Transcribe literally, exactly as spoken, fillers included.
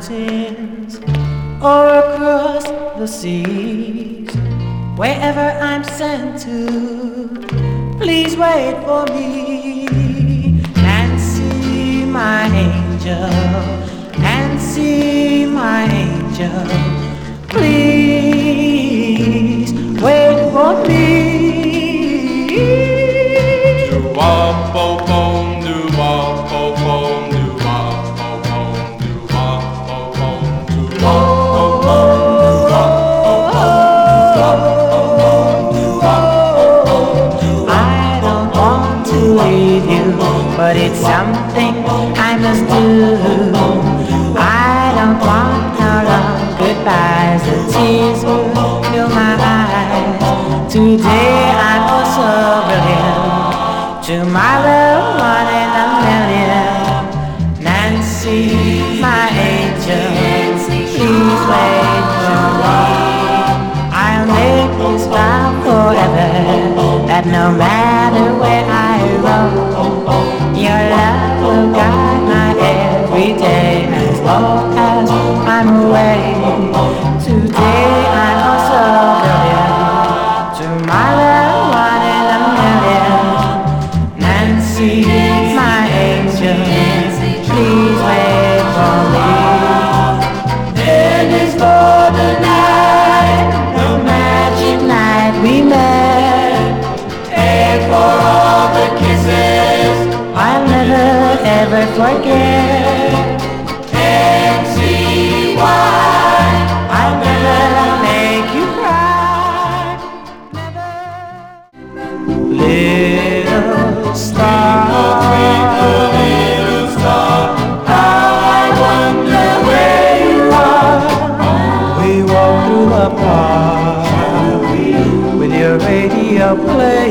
mountains or across the seas, wherever I'm sent to, please wait for me. Nancy, my angel, Nancy, my angel, please wait for me. But it's something I must do. I don't want no long goodbyes. The tears will fill my eyes. Today I'm also brilliant, tomorrow one in a million. Nancy, my angel, please wait for me. I'll make this vow forever, that no matter where I roam, your love will guide my every day as long as I'm away. Today I'm also brilliant, tomorrow one in a million. Nancy, my angel, please wait for me. Then is for the night, the magic night we met, and for all the kisses I'll never ever forget. And see why I'll never make you cry. Never. Little star, little, little star, how I wonder where you are. We walk through the park with your radio play.